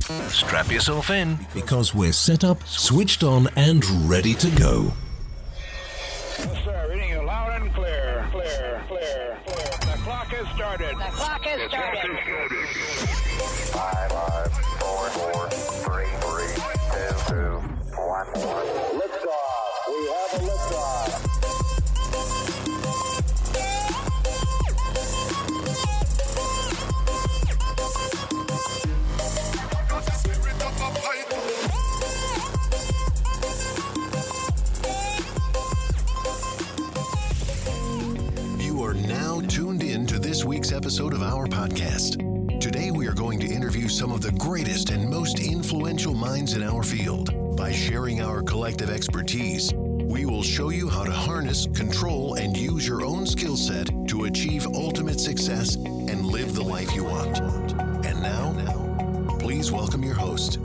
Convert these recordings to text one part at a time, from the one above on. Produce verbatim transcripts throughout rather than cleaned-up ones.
Strap yourself in, because we're set up, switched on, and ready to go. Yes, sir. Reading you loud and clear. Clear, clear, clear. The clock has started. The clock has started. Five, five, four, four, three, three, two, two, one, one. Liftoff. We have a liftoff. You are now tuned in to this week's episode of our podcast. Today we are going to interview some of the greatest and most influential minds in our field. By sharing our collective expertise, we will show you how to harness, control, and use your own skill set to achieve ultimate success and live the life you want. And now, now, please welcome your host.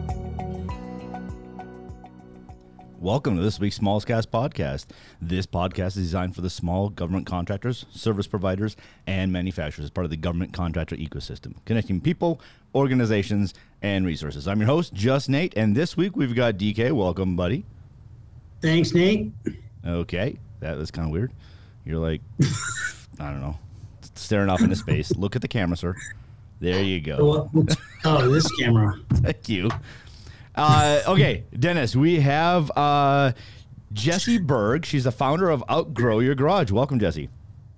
Welcome to this week's Smallscast podcast. This podcast is designed for the small government contractors, service providers, and manufacturers as part of the government contractor ecosystem, connecting people, organizations, and resources. I'm your host, Just Nate, and this week we've got D K. Welcome, buddy. Thanks, Nate. Okay, that was kind of weird. You're like, I don't know, staring off into space. Look at the camera, sir. There you go. Oh, this camera. Thank you. Uh, okay, Dennis, we have uh, Jessie Berg. She's the founder of Outgrow Your Garage. Welcome, Jessie.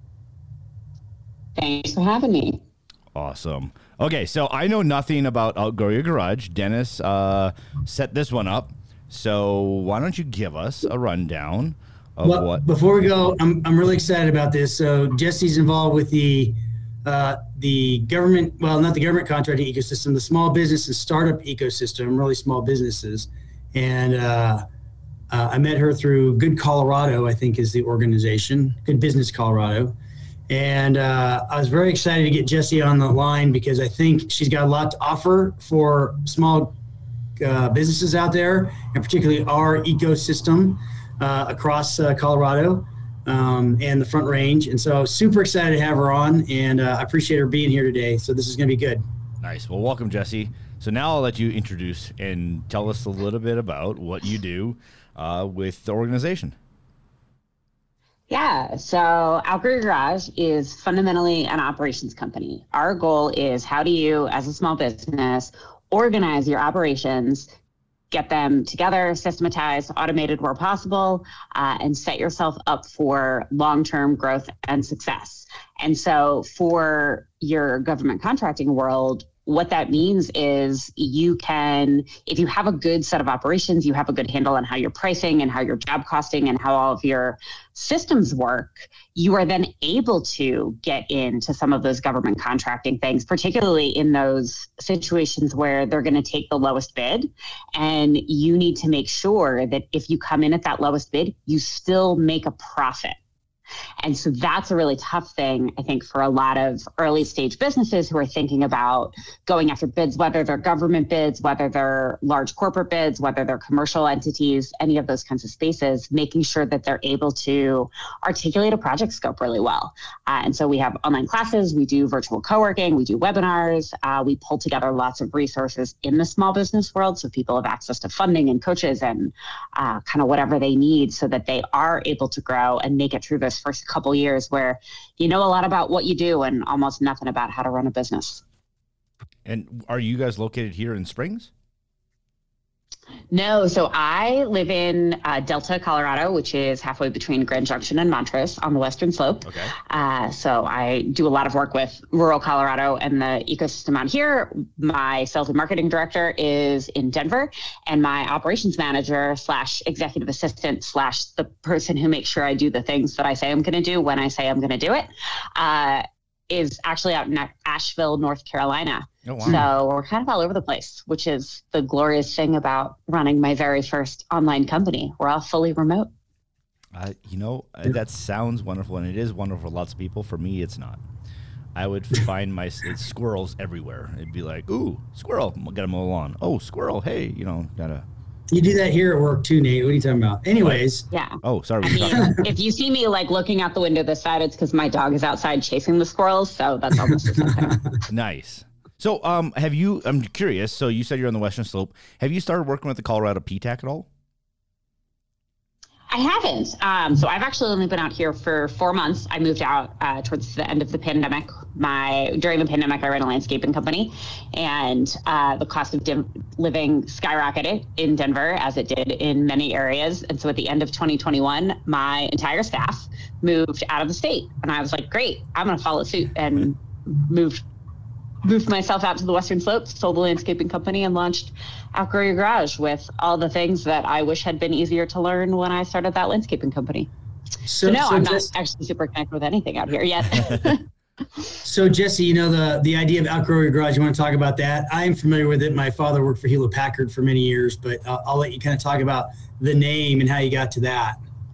Thanks for having me. Awesome. Okay, so I know nothing about Outgrow Your Garage. Dennis uh, set this one up. So why don't you give us a rundown of well, what... Before we go, I'm I'm really excited about this. So Jessie's involved with the uh, the government, well, not the government contracting ecosystem, the small business and startup ecosystem, really small businesses. And uh, uh, I met her through Good Colorado, I think is the organization, Good Business Colorado. And uh, I was very excited to get Jessie on the line because I think she's got a lot to offer for small uh, businesses out there, and particularly our ecosystem uh, across uh, Colorado. Um, and the Front Range. And so super excited to have her on, and uh, I appreciate her being here today. So this is going to be good. Nice. Well, welcome, Jessie. So now I'll let you introduce and tell us a little bit about what you do uh, with the organization. Yeah, so Outgrow Your Garage is fundamentally an operations company. Our goal is, how do you, as a small business, organize your operations, get them together, systematized, automated where possible, uh, and set yourself up for long-term growth and success. And so for your government contracting world, what that means is you can, if you have a good set of operations, you have a good handle on how you're pricing and how you're job costing and how all of your systems work, you are then able to get into some of those government contracting things, particularly in those situations where they're going to take the lowest bid. And you need to make sure that if you come in at that lowest bid, you still make a profit. And so that's a really tough thing, I think, for a lot of early stage businesses who are thinking about going after bids, whether they're government bids, whether they're large corporate bids, whether they're commercial entities, any of those kinds of spaces, making sure that they're able to articulate a project scope really well. Uh, and so we have online classes, we do virtual co-working, we do webinars, uh, we pull together lots of resources in the small business world so people have access to funding and coaches and uh, kind of whatever they need so that they are able to grow and make it through this first couple years where you know a lot about what you do and almost nothing about how to run a business. And are you guys located here in Springs? No, so I live in uh, Delta, Colorado, which is halfway between Grand Junction and Montrose on the western slope. Okay. Uh, so I do a lot of work with rural Colorado and the ecosystem out here. My sales and marketing director is in Denver, and my operations manager slash executive assistant slash the person who makes sure I do the things that I say I'm going to do when I say I'm going to do it uh, is actually out in Asheville, North Carolina. Oh, wow. So we're kind of all over the place, which is the glorious thing about running my very first online company. We're all fully remote. Uh, you know, uh, that sounds wonderful, and it is wonderful for lots of people. For me, it's not. I would find my it's squirrels everywhere. It'd be like, ooh, squirrel, gotta mow the lawn. Oh, squirrel, hey, you know, gotta. You do that here at work too, Nate. What are you talking about? Anyways. Yeah. Oh, sorry. I mean, if you see me like looking out the window this side, it's because my dog is outside chasing the squirrels. So that's almost the same thing. Nice. So, um, have you, I'm curious, so you said you're on the Western Slope. Have you started working with the Colorado P TAC at all? I haven't. Um, so I've actually only been out here for four months. I moved out uh, towards the end of the pandemic. My during the pandemic, I ran a landscaping company, and uh, the cost of dim- living skyrocketed in Denver, as it did in many areas. And so at the end of twenty twenty-one, my entire staff moved out of the state, and I was like, "Great, I'm going to follow suit," and moved moved myself out to the Western Slopes, sold the landscaping company, and launched Outgrow Your Garage with all the things that I wish had been easier to learn when I started that landscaping company. So, so no, so I'm just, not actually super connected with anything out here yet. So Jesse, you know, the, the idea of Outgrow Your Garage, you want to talk about that? I'm familiar with it. My father worked for Hewlett Packard for many years, but uh, I'll let you kind of talk about the name and how you got to that.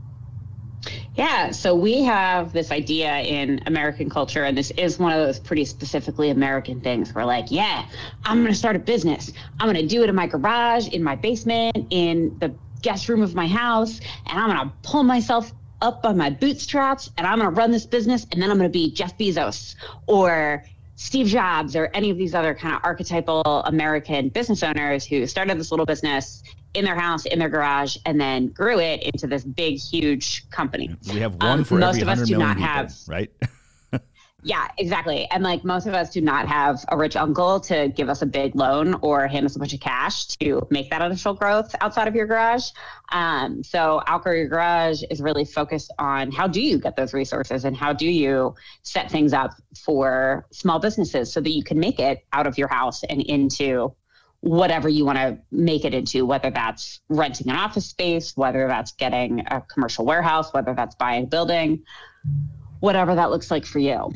Yeah, so we have this idea in American culture, and this is one of those pretty specifically American things. We're like, yeah, I'm going to start a business. I'm going to do it in my garage, in my basement, in the guest room of my house, and I'm going to pull myself up by my bootstraps, and I'm going to run this business, and then I'm going to be Jeff Bezos or Steve Jobs or any of these other kind of archetypal American business owners who started this little business in their house, in their garage, and then grew it into this big, huge company. We have one um, for most every of us hundred do million not people, have, right? Yeah, exactly. And like most of us do not have a rich uncle to give us a big loan or hand us a bunch of cash to make that initial growth outside of your garage. Um, so Outgrow Your Garage is really focused on how do you get those resources and how do you set things up for small businesses so that you can make it out of your house and into whatever you want to make it into, whether that's renting an office space, whether that's getting a commercial warehouse, whether that's buying a building, whatever that looks like for you.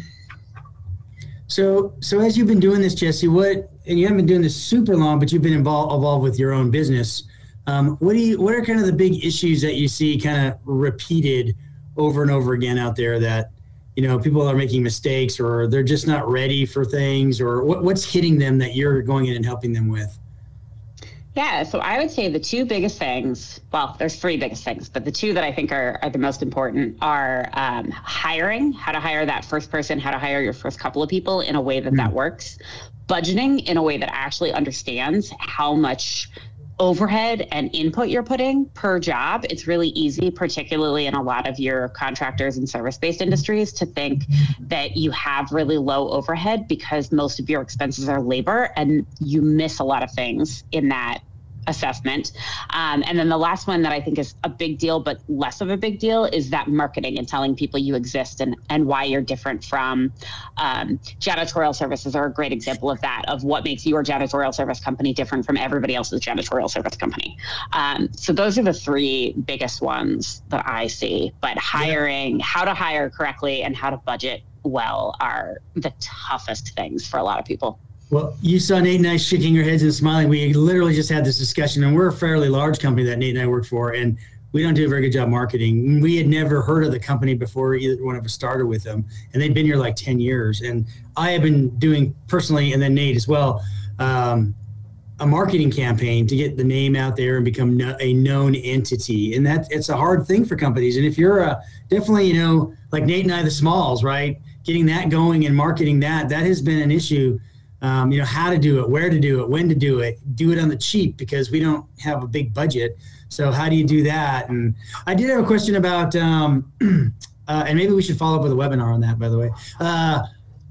So, so as you've been doing this, Jesse, what, and you haven't been doing this super long, but you've been involved, involved with your own business. Um, what do you, what are kind of the big issues that you see kind of repeated over and over again out there that, you know, people are making mistakes or they're just not ready for things, or what, what's hitting them that you're going in and helping them with? Yeah, so I would say the two biggest things, well, there's three biggest things, but the two that I think are, are the most important are um, hiring, how to hire that first person, how to hire your first couple of people in a way that mm-hmm. that works, budgeting in a way that actually understands how much overhead and input you're putting per job. It's really easy, particularly in a lot of your contractors and service-based industries, to think that you have really low overhead because most of your expenses are labor, and you miss a lot of things in that assessment. Um, and then the last one that I think is a big deal, but less of a big deal, is that marketing and telling people you exist and, and why you're different from um, janitorial services are a great example of that, of what makes your janitorial service company different from everybody else's janitorial service company. Um, so those are the three biggest ones that I see. But hiring, how to hire correctly and how to budget well are the toughest things for a lot of people. Well, you saw Nate and I shaking our heads and smiling. We literally just had this discussion, and we're a fairly large company that Nate and I work for, and we don't do a very good job marketing. We had never heard of the company before either one of us started with them, and they've been here like ten years. And I have been doing personally, and then Nate as well, um, a marketing campaign to get the name out there and become no, a known entity. And that it's a hard thing for companies. And if you're a, definitely, you know, like Nate and I, the smalls, right, getting that going and marketing that, that has been an issue. Um, you know, how to do it, where to do it, when to do it, do it on the cheap because we don't have a big budget. So how do you do that? And I did have a question about, um, uh, and maybe we should follow up with a webinar on that, by the way. Uh,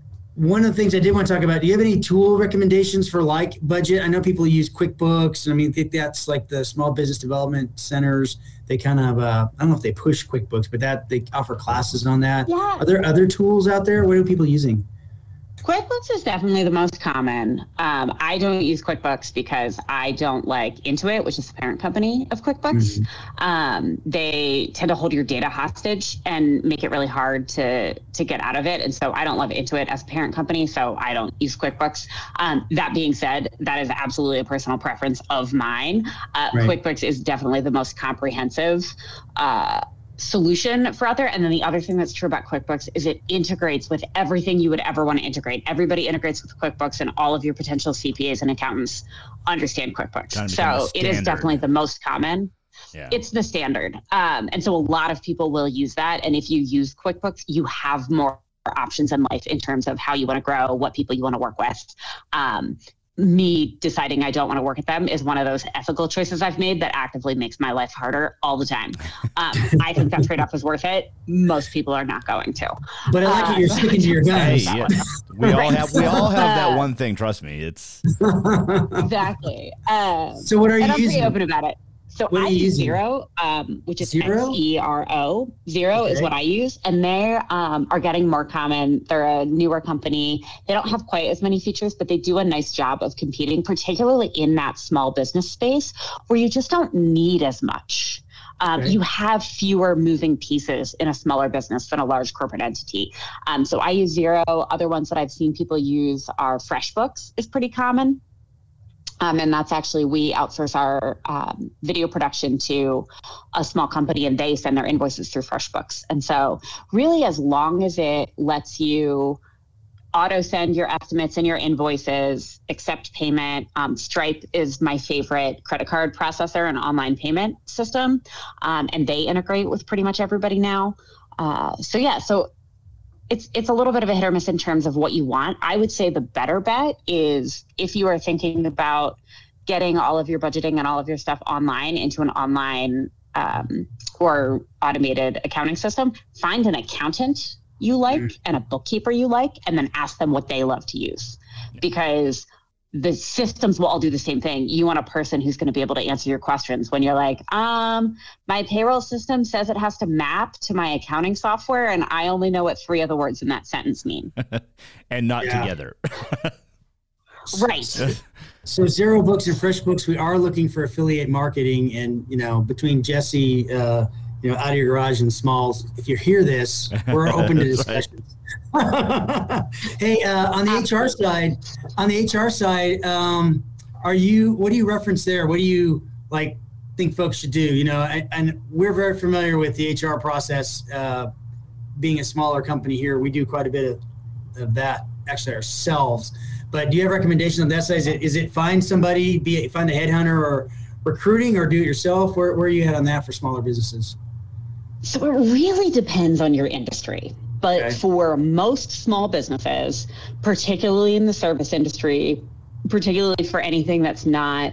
one of the things I did want to talk about, do you have any tool recommendations for like budget? I know people use QuickBooks. And I mean, I think that's like the small business development centers. They kind of, uh, I don't know if they push QuickBooks, but that they offer classes on that. Yeah. Are there other tools out there? What are people using? QuickBooks is definitely the most common. Um, I don't use QuickBooks because I don't like Intuit, which is the parent company of QuickBooks. Mm-hmm. Um, they tend to hold your data hostage and make it really hard to to get out of it. And so I don't love Intuit as a parent company, so I don't use QuickBooks. Um, that being said, that is absolutely a personal preference of mine. Uh, right. QuickBooks is definitely the most comprehensive uh solution for out there. And then the other thing that's true about QuickBooks is it integrates with everything you would ever want to integrate. Everybody integrates with QuickBooks, and all of your potential C P As and accountants understand QuickBooks. Kind of so it is definitely the most common. Yeah. It's the standard. Um, and so a lot of people will use that. And if you use QuickBooks, you have more options in life in terms of how you want to grow, what people you want to work with. Um, me deciding I don't want to work with them is one of those ethical choices I've made that actively makes my life harder all the time. Um, I think that trade-off is worth it. Most people are not going to. But I like uh, it. You're sticking to your guns. Hey, yeah. We all have we all have that one thing. Trust me, it's exactly. Um, so what are you and I'm using? pretty open about it. So What are I you use using? Xero, um, which is Xero? X E R O. Xero Okay. is what I use, and they um, are getting more common. They're a newer company. They don't have quite as many features, but they do a nice job of competing, particularly in that small business space where you just don't need as much. Um, Okay. You have fewer moving pieces in a smaller business than a large corporate entity. Um, so I use Xero. Other ones that I've seen people use are FreshBooks is pretty common. Um, and that's actually, we outsource our um, video production to a small company and they send their invoices through FreshBooks. And so really, as long as it lets you auto send your estimates and your invoices, accept payment. Um, Stripe is my favorite credit card processor and online payment system. Um, and they integrate with pretty much everybody now. Uh, so yeah, so It's it's a little bit of a hit or miss in terms of what you want. I would say the better bet is if you are thinking about getting all of your budgeting and all of your stuff online into an online um, or automated accounting system, find an accountant you like mm-hmm. and a bookkeeper you like, and then ask them what they love to use. Because the systems will all do the same thing. You want a person who's going to be able to answer your questions when you're like, um, my payroll system says it has to map to my accounting software, and I only know what three of the words in that sentence mean. And not Yeah. together. Right. So Xero Books and FreshBooks, we are looking for affiliate marketing, and you know, between Jesse, uh, you know, Out of Your Garage and Smalls, if you hear this, we're open to discussions. Hey, uh, on the H R side, on the H R side, um, are you? What do you reference there? What do you like think folks should do? You know, and, and we're very familiar with the H R process. Uh, being a smaller company here, we do quite a bit of, of that actually ourselves. But do you have recommendations on that side? Is it, is it find somebody, be it find a headhunter or recruiting, or do it yourself? Where where are you at on that for smaller businesses? So it really depends on your industry. But Okay. for most small businesses, particularly in the service industry, particularly for anything that's not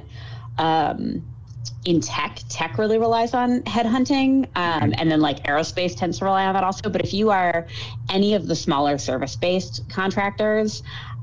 um, in tech, tech really relies on headhunting. Um, and then like aerospace tends to rely on that also. But if you are any of the smaller service-based contractors,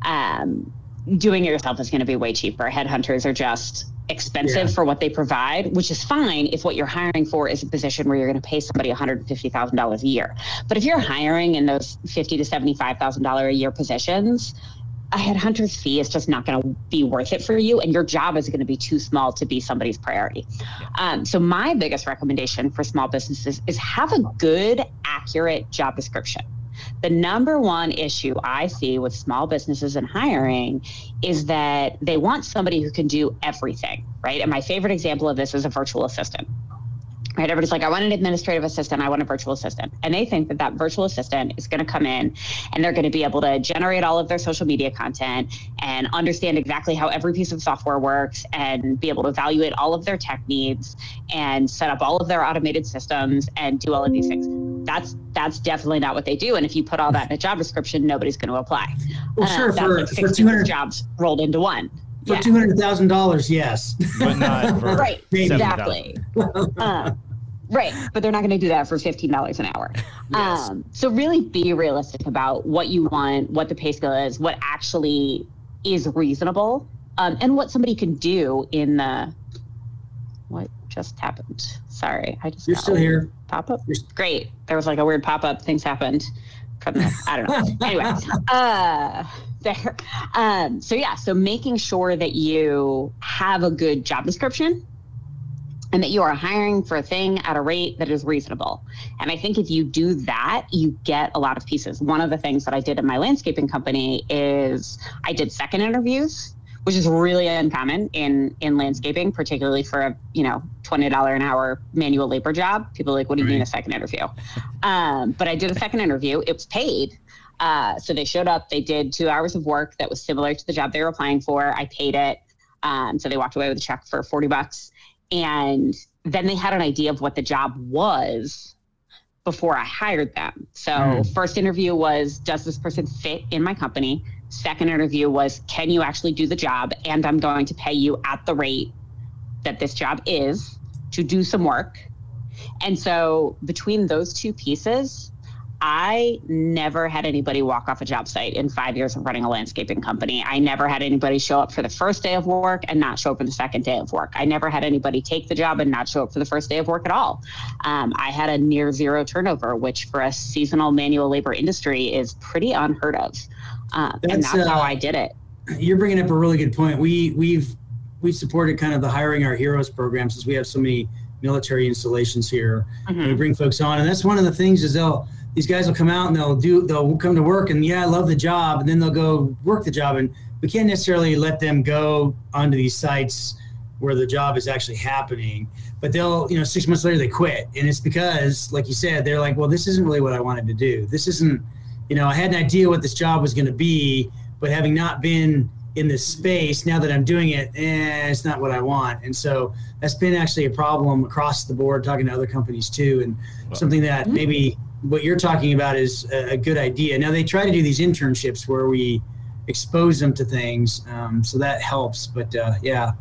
um, doing it yourself is going to be way cheaper. Headhunters are just expensive Yeah. for what they provide, which is fine if what you're hiring for is a position where you're going to pay somebody one hundred fifty thousand dollars a year. But if you're hiring in those fifty thousand to seventy-five thousand dollars a year positions, a headhunter's fee is just not going to be worth it for you, and your job is going to be too small to be somebody's priority. Um, so my biggest recommendation for small businesses is have a good, accurate job description. The number one issue I see with small businesses and hiring is that they want somebody who can do everything, right? And my favorite example of this is a virtual assistant. Right, everybody's like, I want an administrative assistant, I want a virtual assistant. And they think that that virtual assistant is going to come in and they're going to be able to generate all of their social media content and understand exactly how every piece of software works and be able to evaluate all of their tech needs and set up all of their automated systems and do all of these things. That's that's definitely not what they do. And if you put all that in a job description, nobody's going to apply. Well, sure, uh, that's for- like for six two hundred jobs rolled into one. For Yeah. two hundred thousand dollars, yes. But not for Right, Maybe. exactly. uh, right, but they're not going to do that for fifteen dollars an hour. Yes. Um, so really be realistic about what you want, what the pay scale is, what actually is reasonable, um, and what somebody can do in the, what just happened? Sorry, I just You're got still a weird here. Pop-up? You're- Great. There was like a weird pop-up, things happened from the, I don't know. Anyway, uh, there. Um, so yeah, so making sure that you have a good job description and that you are hiring for a thing at a rate that is reasonable. And I think if you do that, you get a lot of pieces. One of the things that I did in my landscaping company is I did second interviews, which is really uncommon in, in landscaping, particularly for a, you know, twenty dollars an hour manual labor job. People are like, what do you mean a second interview? Um, but I did a second interview. It was paid. Uh, so they showed up, they did two hours of work that was similar to the job they were applying for. I paid it. Um, so they walked away with a check for forty bucks. And then they had an idea of what the job was before I hired them. So Mm. first interview was, does this person fit in my company? Second interview was, can you actually do the job? And I'm going to pay you at the rate that this job is to do some work. And so between those two pieces, I never had anybody walk off a job site in five years of running a landscaping company. I never had anybody show up for the first day of work and not show up for the second day of work. I never had anybody take the job and not show up for the first day of work at all. Um, I had a near zero turnover, which for a seasonal manual labor industry is pretty unheard of. Uh, and That's, that's uh, how I did it. You're bringing up a really good point. We we've we've supported kind of the Hiring Our Heroes program since we have so many military installations here. Mhm. And we bring folks on, and that's one of the things is they'll these guys will come out and they'll do they'll come to work and yeah, I love the job, and then they'll go work the job, and we can't necessarily let them go onto these sites where the job is actually happening. But they'll, you know, six months later they quit, and it's because, like you said, they're like, well, this isn't really what I wanted to do. This isn't, you know, I had an idea what this job was going to be, but having not been in this space, now that I'm doing it, eh, it's not what I want. And so that's been actually a problem across the board, talking to other companies too, and Well, something that maybe what you're talking about is a, a good idea. Now they try to do these internships where we expose them to things, um, so that helps. But uh, yeah.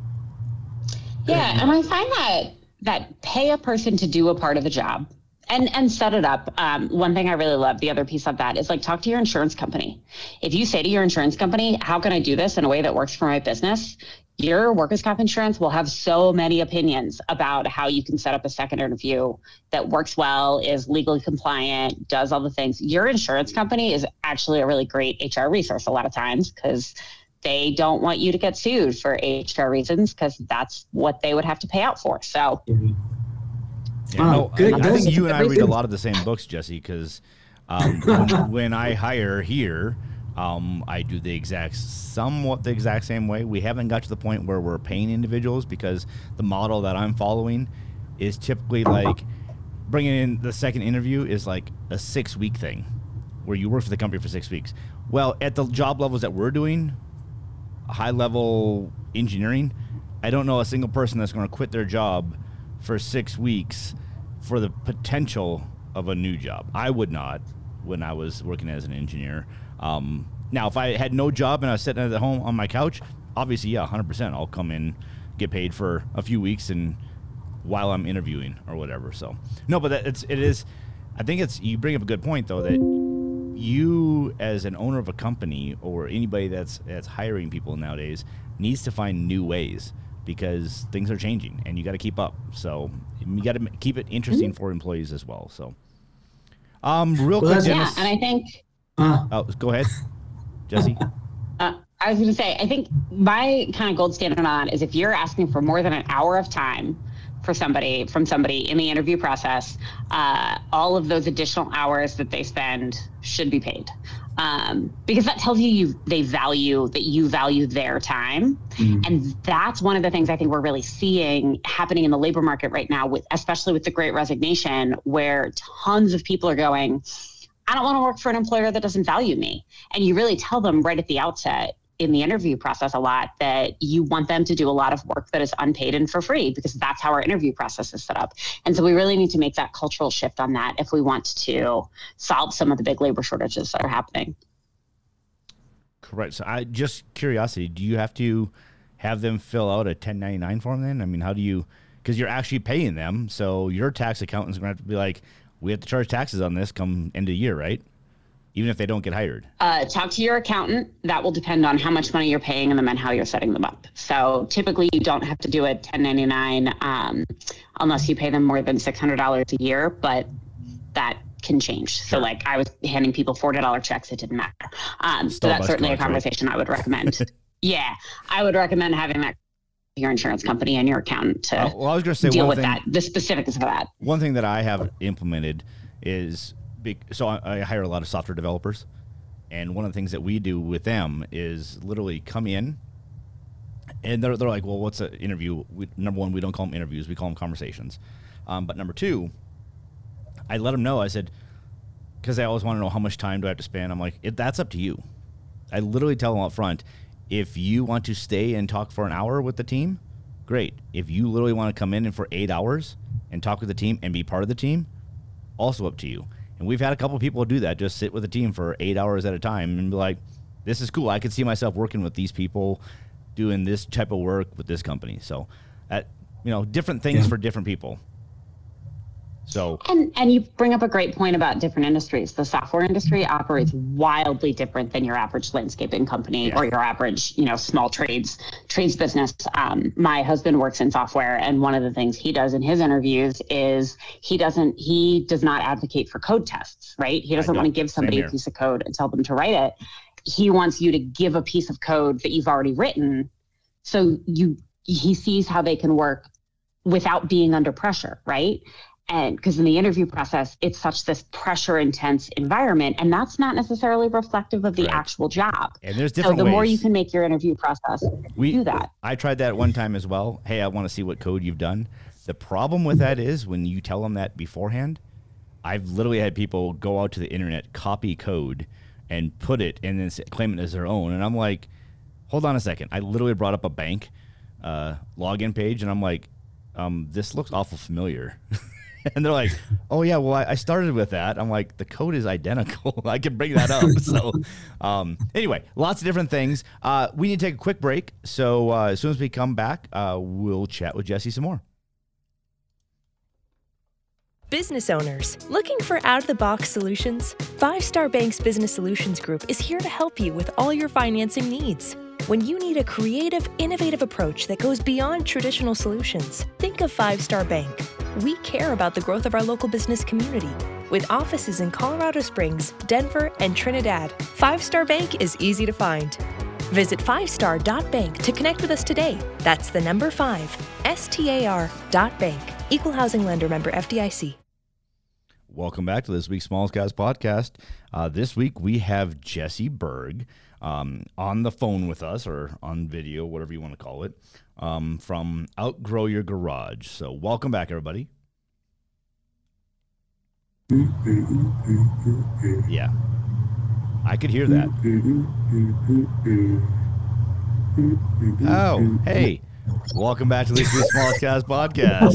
Yeah, and I find that that pay a person to do a part of the job and and set it up. Um, one thing I really love, the other piece of that is like talk to your insurance company. If you say to your insurance company, how can I do this in a way that works for my business? Your workers' comp insurance will have so many opinions about how you can set up a second interview that works well, is legally compliant, does all the things. Your insurance company is actually a really great H R resource a lot of times because they don't want you to get sued for H R reasons because that's what they would have to pay out for. So Yeah, Oh, no, good. I, I That's- think you and I read a everything- lot of the same books, Jesse, because um, when, when I hire here, um, I do the exact, somewhat the exact same way. We haven't got to the point where we're paying individuals because the model that I'm following is typically like bringing in the second interview is like a six week thing where you work for the company for six weeks. Well, at the job levels that we're doing, high level engineering, I don't know a single person that's going to quit their job for six weeks for the potential of a new job. I would not when I was working as an engineer. Um, now, if I had no job and I was sitting at home on my couch, obviously, yeah, one hundred percent. I'll come in, get paid for a few weeks and while I'm interviewing or whatever. So, no, but that, it's, it is, I think it's, you bring up a good point though, that you as an owner of a company or anybody that's, that's hiring people nowadays needs to find new ways because things are changing and you got to keep up. So you got to keep it interesting for employees as well. So, um, real Well, quick, that's- yeah, Dennis. and I think Uh, Oh, go ahead, Jesse. Uh, I was going to say, I think my kind of gold standard on is if you're asking for more than an hour of time for somebody, from somebody in the interview process, uh, all of those additional hours that they spend should be paid. Um, because that tells you, you they value, that you value their time. Mhm. And that's one of the things I think we're really seeing happening in the labor market right now, with especially with the Great Resignation, where tons of people are going, I don't want to work for an employer that doesn't value me. And you really tell them right at the outset in the interview process a lot that you want them to do a lot of work that is unpaid and for free, because that's how our interview process is set up. And so we really need to make that cultural shift on that if we want to solve some of the big labor shortages that are happening. Correct. So I just curiosity, do you have to have them fill out a ten ninety-nine form then? I mean, how do you, because you're actually paying them. So your tax accountant's going to have to be like, we have to charge taxes on this come end of year, right? Even if they don't get hired. Uh, talk to your accountant. That will depend on how much money you're paying and then how you're setting them up. So typically you don't have to do a ten ninety-nine um, unless you pay them more than six hundred dollars a year, but that can change. So like I was handing people forty dollars checks, it didn't matter. Um, so that's Starbucks certainly a cards, right? conversation I would recommend. Yeah, I would recommend having that your insurance company and your accountant to Uh, well, I was going to say deal one with thing, that, the specifics of that. one thing that I have implemented is, big, so I, I hire a lot of software developers. And one of the things that we do with them is literally come in and they're, they're like, well, what's an interview? We, number one, we don't call them interviews. We call them conversations. Um, but number two, I let them know. I said, because I always want to know how much time do I have to spend. I'm like, it, that's up to you. I literally tell them up front, if you want to stay and talk for an hour with the team, great. If you literally want to come in and for eight hours and talk with the team and be part of the team, also up to you. And we've had a couple of people do that, just sit with a team for eight hours at a time and be like, this is cool. I could see myself working with these people, doing this type of work with this company. So, at, you know, different things yeah. for different people. So, and and you bring up a great point about different industries. The software industry operates wildly different than your average landscaping company yeah. or your average, you know, small trades trades business. Um, my husband works in software, and one of the things he does in his interviews is he doesn't he does not advocate for code tests, right? He doesn't want to give somebody a piece of code and tell them to write it. He wants you to give a piece of code that you've already written, so you he sees how they can work without being under pressure, right? And because in the interview process, it's such this pressure intense environment, and that's not necessarily reflective of the Correct. actual job. And there's different So the ways. more you can make your interview process we, do that. I tried that one time as well. Hey, I want to see what code you've done. The problem with that is when you tell them that beforehand, I've literally had people go out to the internet, copy code, and put it, and then claim it as their own. And I'm like, hold on a second. I literally brought up a bank uh, login page, and I'm like, um, this looks awful familiar. And they're like, oh, yeah, well, I, I started with that. I'm like, the code is identical. I can bring that up. So um, anyway, lots of different things. Uh, we need to take a quick break. So uh, as soon as we come back, uh, we'll chat with Jesse some more. Business owners looking for out-of-the-box solutions? Five Star Bank's Business Solutions Group is here to help you with all your financing needs. When you need a creative, innovative approach that goes beyond traditional solutions, think of Five Star Bank. We care about the growth of our local business community. With offices in Colorado Springs, Denver, and Trinidad, Five Star Bank is easy to find. Visit five star dot bank to connect with us today. That's the number five, S T A R dot bank. Equal housing lender member F D I C. Welcome back to this week's Smallest Guys podcast. Uh, this week we have Jesse Berg um, on the phone with us, or on video, whatever you want to call it, um, from Outgrow Your Garage. So welcome back, everybody. Yeah, I could hear that. Oh, hey, welcome back to this week's Smallest Guys podcast.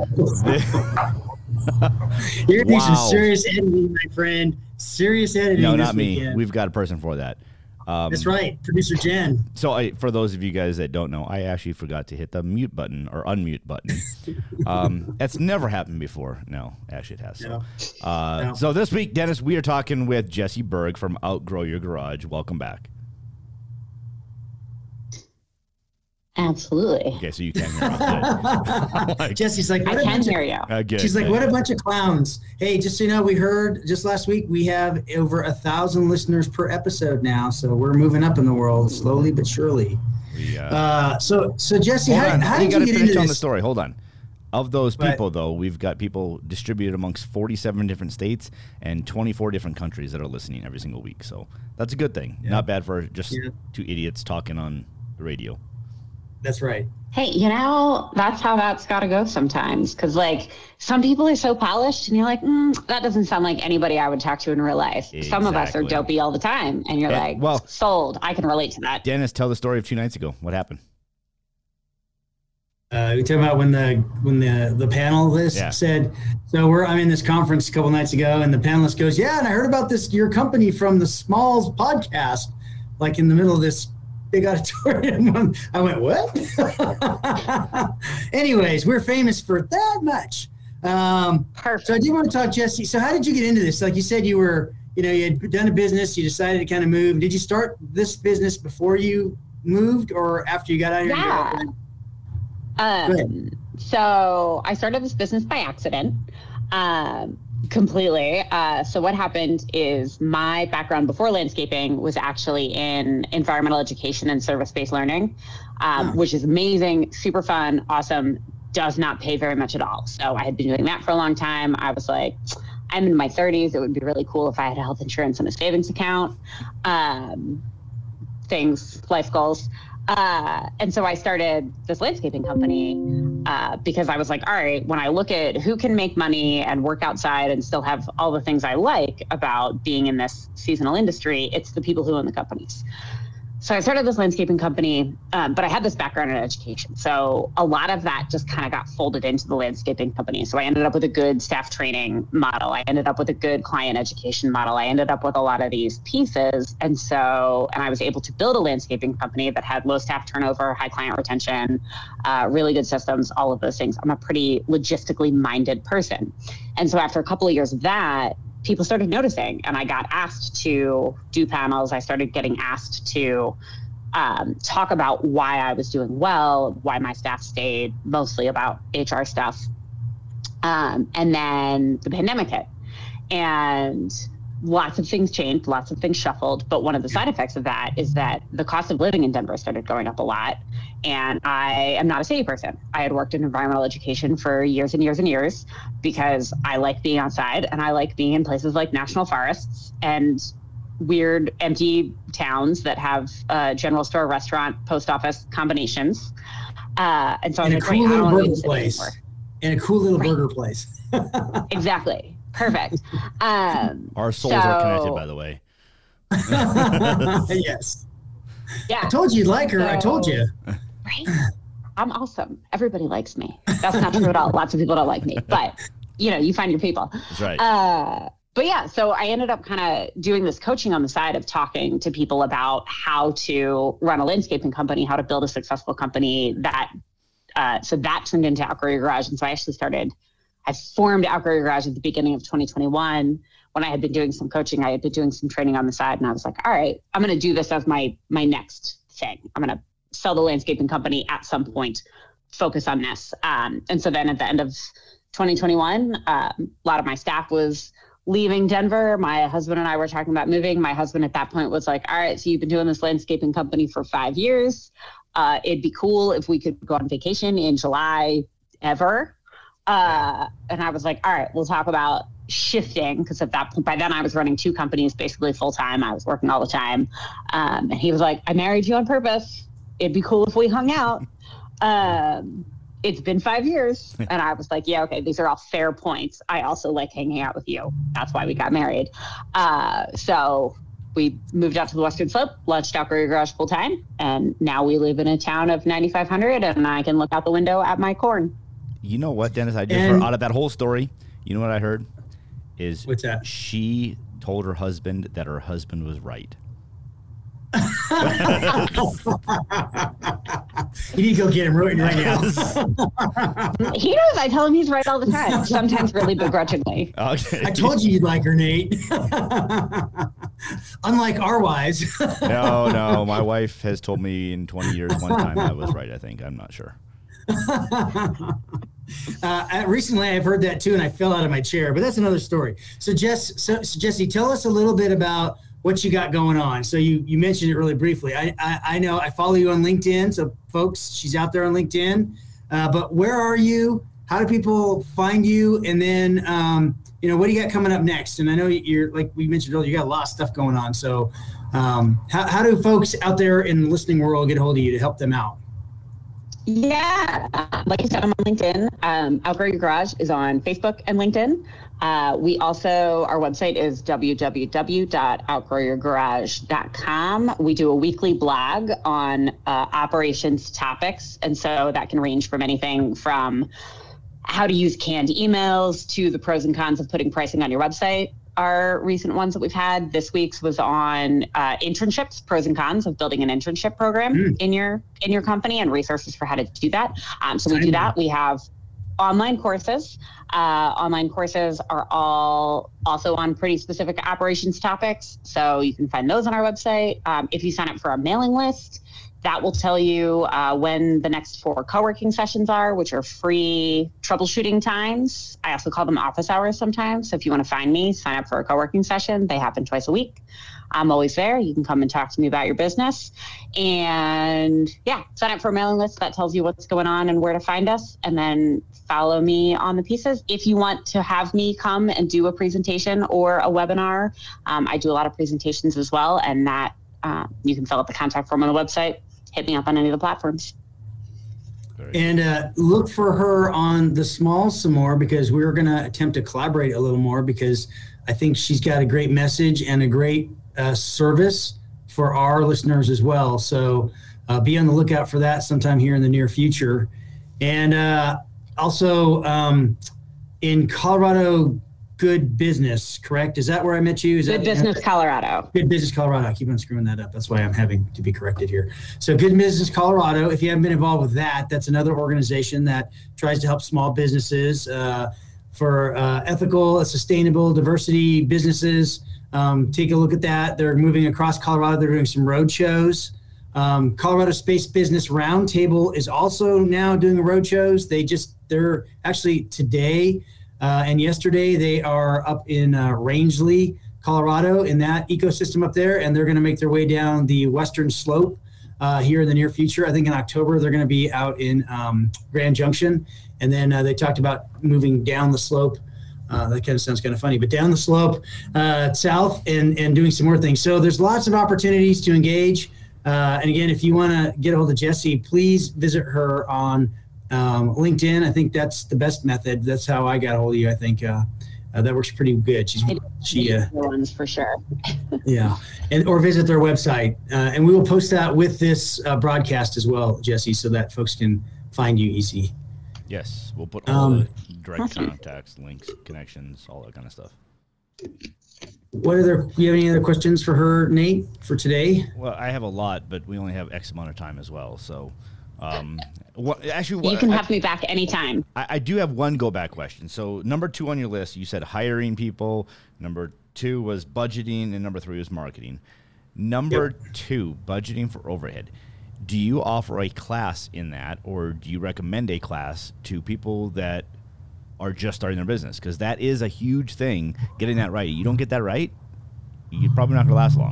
You're gonna Wow. do some serious editing, my friend. Serious editing. No, this not me. weekend. We've got a person for that. Um, That's right, producer Jen. So, I, for those of you guys that don't know, I actually forgot to hit the mute button or unmute button. um, that's never happened before. No, actually, it has. No. So, uh, No. so this week, Dennis, we are talking with Jesse Berg from Outgrow Your Garage. Welcome back. Absolutely. Okay, so you can hear us. Like, Jesse's like, I what a can bunch of- hear you. uh, good, She's like, good. what a bunch of clowns. Hey, just so you know, we heard just last week we have over a thousand listeners per episode now, so we're moving up in the world slowly but surely. We, uh, Uh, so, so Jesse, hold how, on. how you did got you to get finish into on this? the story. Hold on. Of those But- people, though, we've got people distributed amongst forty-seven different states and twenty-four different countries that are listening every single week. So that's a good thing. Yeah. Not bad for just Yeah. two idiots talking on the radio. That's right. Hey, you know, that's how that's got to go sometimes. Because, like, some people are so polished, and you're like, mm, that doesn't sound like anybody I would talk to in real life. Some of us are Exactly. dopey all the time, and you're Yeah, like, well- sold. I can relate to that. Dennis, tell the story of two nights ago. What happened? Uh, we talking about when the when the the panelist Yeah. said, so we're I'm in this conference a couple nights ago, and the panelist goes, yeah, and I heard about this your company from the Smalls podcast, like in the middle of this big auditorium. I went, what? Anyways, we're famous for that much. Um, Perfect. so I do want to talk, Jesse. So how did you get into this? Like you said, you were, you know, you had done a business, you decided to kind of move. Did you start this business before you moved or after you got out of here? Yeah. Go ahead. Um, so I started this business by accident, um, completely. Uh, so what happened is my background before landscaping was actually in environmental education and service-based learning, um, Oh. which is amazing, super fun, awesome, does not pay very much at all. So I had been doing that for a long time. I was like, I'm in my thirties. It would be really cool if I had health insurance and a savings account, um, things, life goals. Uh, and so I started this landscaping company uh, because I was like, all right, when I look at who can make money and work outside and still have all the things I like about being in this seasonal industry, it's the people who own the companies. so I started this landscaping company, um, but I had this background in education. So a lot of that just kind of got folded into the landscaping company. So I ended up with a good staff training model. I ended up with a good client education model. I ended up with a lot of these pieces. And so, and I was able to build a landscaping company that had low staff turnover, high client retention, uh, really good systems, all of those things. I'm a pretty logistically minded person. And so after a couple of years of that, people started noticing, and I got asked to do panels. I started getting asked to um, talk about why I was doing well, why my staff stayed, mostly about H R stuff. Um, and then the pandemic hit, and lots of things changed, lots of things shuffled. But one of the side effects of that is that the cost of living in Denver started going up a lot. And I am not a city person. I had worked in environmental education for years and years and years because I like being outside and I like being in places like national forests and weird empty towns that have uh, general store, restaurant, post office combinations. Uh, and so I was and like, a cool great, little I don't burger need to place. anymore. And a cool little Right. burger place. Exactly. Perfect. Um, Our souls so, are connected, by the way. Yes. Yeah. I told you you'd like her. I told So- you. Right? I'm awesome. Everybody likes me. That's not true at all. Lots of people don't like me, but you know, you find your people. That's right. Uh, but yeah, so I ended up kind of doing this coaching on the side of talking to people about how to run a landscaping company, how to build a successful company. That uh, so that turned into Outgrow Your Garage, and so I actually started. I formed Outgrow Your Garage at the beginning of twenty twenty-one. When I had been doing some coaching, I had been doing some training on the side, and I was like, all right, I'm going to do this as my my next thing. I'm going to sell the landscaping company at some point, focus on this. Um, and so then at the end of twenty twenty-one, um, a lot of my staff was leaving Denver. My husband and I were talking about moving. My husband at that point was like, all right, so you've been doing this landscaping company for five years. Uh, it'd be cool if we could go on vacation in July ever. Uh, and I was like, all right, we'll talk about shifting, because at that point, by then I was running two companies basically full time. I was working all the time. Um, and he was like, I married you on purpose. It'd be cool if we hung out. Um, it's been five years. And I was like, yeah, okay, these are all fair points. I also like hanging out with you. That's why we got married. Uh, so we moved out to the Western Slope, launched Outgrow Your Garage full time. And now we live in a town of ninety-five hundred, and I can look out the window at my corn. You know what, Dennis? I just And- heard out of that whole story, you know what I heard? Is What's that? She told her husband that her husband was right. You need to go get him right right now. He knows I tell him he's right all the time, sometimes really begrudgingly. Okay. I told you you'd like her, Nate. Unlike our wives. No, no. My wife has told me in twenty years one time I was right, I think. I'm not sure. Uh, recently, I've heard that too, and I fell out of my chair. But that's another story. So, Jess, so, so Jesse, tell us a little bit about what you got going on. So, you you mentioned it really briefly. I I, I know I follow you on LinkedIn. So, folks, she's out there on LinkedIn. Uh, but where are you? How do people find you? And then, um, you know, what do you got coming up next? And I know you're, like we mentioned earlier, you got a lot of stuff going on. So, um, how how do folks out there in the listening world get a hold of you to help them out? Yeah, uh, like I said, I'm on LinkedIn. Um, Outgrow Your Garage is on Facebook and LinkedIn. Uh, we also, our website is w w w dot outgrow your garage dot com. We do a weekly blog on uh, operations topics. And so that can range from anything from how to use canned emails to the pros and cons of putting pricing on your website. Our recent ones that we've had, this week's was on uh, internships, pros and cons of building an internship program mm. in your in your company, and resources for how to do that. Um, so we do that. We have online courses. Uh, online courses are all also on pretty specific operations topics. So you can find those on our website. Um, if you sign up for our mailing list, that will tell you uh, when the next four co-working sessions are, which are free troubleshooting times. I also call them office hours sometimes. So if you want to find me, sign up for a co-working session. They happen twice a week. I'm always there. You can come and talk to me about your business. And yeah, sign up for a mailing list that tells you what's going on and where to find us. And then follow me on the pieces. If you want to have me come and do a presentation or a webinar, um, I do a lot of presentations as well. And that uh, you can fill out the contact form on the website. Hit me up on any of the platforms. And uh, look for her on The Small some more, because we're going to attempt to collaborate a little more, because I think she's got a great message and a great uh, service for our listeners as well. So uh, be on the lookout for that sometime here in the near future. And uh, also um, in Colorado, Good Business, correct? Is that where I met you? Is Good that, Business Colorado. Good Business Colorado. I keep on screwing that up. That's why I'm having to be corrected here. So Good Business Colorado, if you haven't been involved with that, that's another organization that tries to help small businesses uh, for uh, ethical, sustainable, diversity businesses. Um, take a look at that. They're moving across Colorado. They're doing some road shows. Um, Colorado Space Business Roundtable is also now doing road shows. They just, they're actually today Uh, and yesterday, they are up in uh, Rangeley, Colorado, in that ecosystem up there, and they're going to make their way down the western slope uh, here in the near future. I think in October, they're going to be out in um, Grand Junction, and then uh, they talked about moving down the slope. Uh, that kind of sounds kind of funny, but down the slope uh, south and, and doing some more things. So there's lots of opportunities to engage. Uh, and again, if you want to get a hold of Jessie, please visit her on Um, LinkedIn. I think that's the best method. That's how I got a hold of you. I think uh, uh, that works pretty good. She's she uh, ones for sure. yeah, and or visit their website, uh, and we will post that with this uh, broadcast as well, Jessie, so that folks can find you easy. Yes, we'll put all Um, the direct contacts, links, connections, all that kind of stuff. What other? Do you have any other questions for her, Nate, for today? Well, I have a lot, but we only have X amount of time as well, so. Um, what, actually, what, You can I, have me back anytime. I, I do have one go back question. So number two on your list, you said hiring people. Number two was budgeting, and number three was marketing. Number yep. two, budgeting for overhead. Do you offer a class in that, or do you recommend a class to people that are just starting their business? Because that is a huge thing, getting that right. You don't get that right, you're probably not going to last long.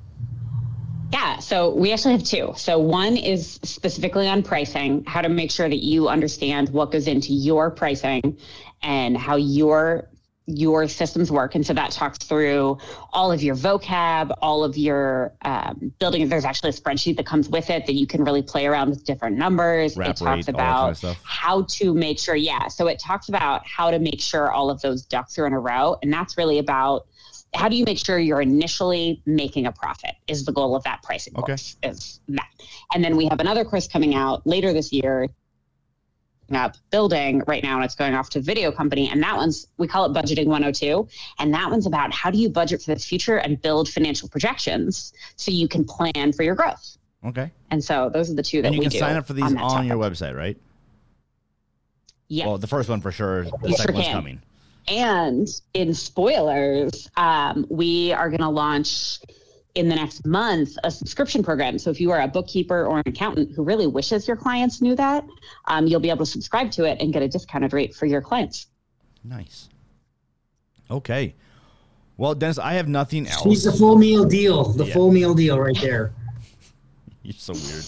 Yeah, so we actually have two. So one is specifically on pricing, how to make sure that you understand what goes into your pricing and how your your systems work. And so that talks through all of your vocab, all of your um, building. There's actually a spreadsheet that comes with it that you can really play around with different numbers. Wrap it talks rate, about kind of how to make sure, yeah. So it talks about how to make sure all of those ducks are in a row. And that's really about how do you make sure you're initially making a profit is the goal of that pricing okay. course is that. And then we have another course coming out later this year up building right now, and it's going off to Video Company. And that one's, we call it Budgeting one oh two. And that one's about how do you budget for the future and build financial projections so you can plan for your growth. Okay. And so those are the two that we do. And you can sign up for these on, on your website, right? Yes. Well, the first one for sure. The you second sure one's can. coming. And in spoilers, um, we are going to launch in the next month a subscription program. So if you are a bookkeeper or an accountant who really wishes your clients knew that, um, you'll be able to subscribe to it and get a discounted rate for your clients. Nice. Okay. Well, Dennis, I have nothing else. She's the full meal deal. The Yeah. full meal deal right there. You're so weird.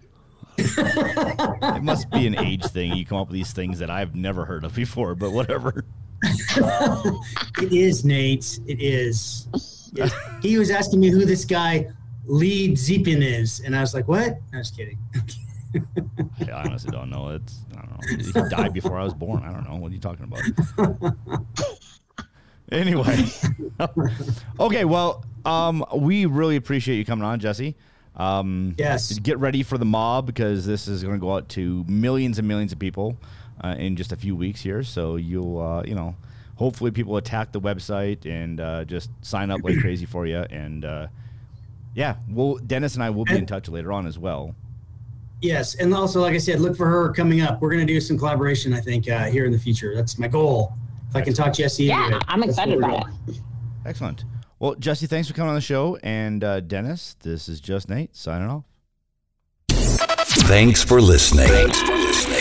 It must be an age thing. You come up with these things that I've never heard of before, but whatever. It is, Nate. It is. It, he was asking me who this guy Lee Zepin is, and I was like, "What?" I was kidding. I honestly don't know. It's I don't know. He died before I was born. I don't know. What are you talking about? Anyway, okay. Well, um, we really appreciate you coming on, Jesse. Um, yes. Get ready for the mob because this is going to go out to millions and millions of people uh, in just a few weeks here. So you'll, uh, you know, hopefully people attack the website and uh, just sign up like crazy for you. And uh, yeah, we'll Dennis and I will be in touch later on as well. Yes, and also, like I said, look for her coming up. We're going to do some collaboration, I think, uh, here in the future. That's my goal. If I can talk Jesse Yeah, into it, I'm excited about it. Excellent. Well, Jesse, thanks for coming on the show. And uh, Dennis, this is just Nate signing off. Thanks for listening. Thanks for listening.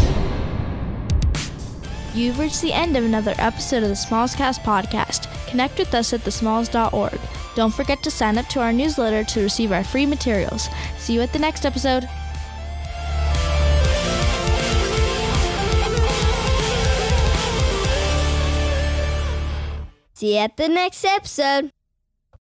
You've reached the end of another episode of the Smalls Cast podcast. Connect with us at the smalls dot org. Don't forget to sign up to our newsletter to receive our free materials. See you at the next episode. See you at the next episode.